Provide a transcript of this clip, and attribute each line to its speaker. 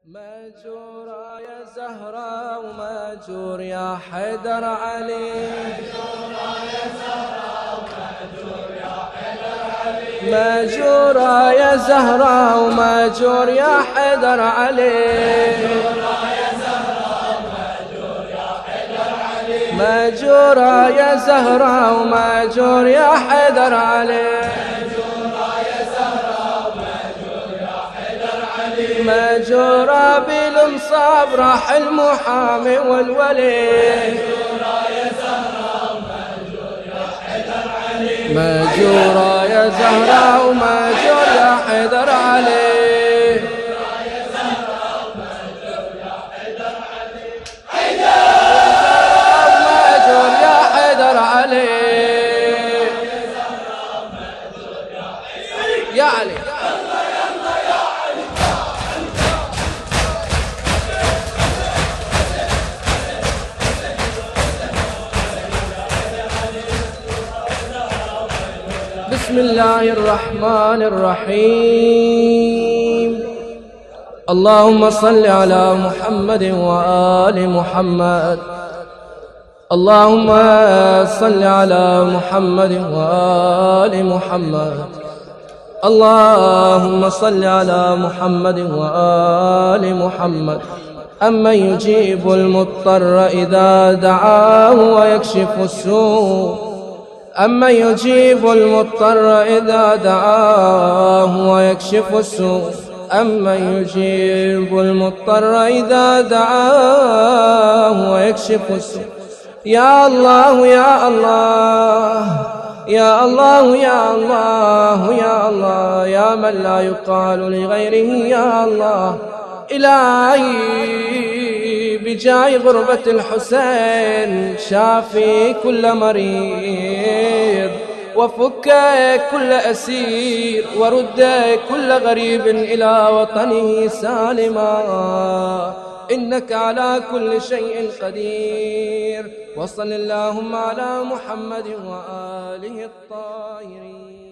Speaker 1: ماجورة يا زهرة وماجور يا حيدر علي، ماجورة يا زهرة وماجور يا حيدر علي، ماجورة يا زهرة وماجور يا حيدر علي، ماجورة بالمصاب راح المحامي والولي، ماجورة يا زهرة وماجور يا حيدر علي، ماجور يا حيدر علي، يا علي بسم الله الرحمن الرحيم. اللهم صل على محمد وآل محمد، اللهم صل على محمد وآل محمد، اللهم صل على محمد وآل محمد. أمن يجيب المضطر إذا دعاه ويكشف السوء، أمن يجيب المضطر إذا دعاه ويكشف السوء، أمن يجيب المضطر إذا دعاه ويكشف السوء. يا الله يا الله يا الله يا الله يا الله، يا من لا يقال لغيره يا الله. إلهي بجاه غربة الحسين شافي كل مريض، وفك كل أسير، ورد كل غريب إلى وطنه سالما، إنك على كل شيء قدير. وصل اللهم على محمد وآله الطاهرين.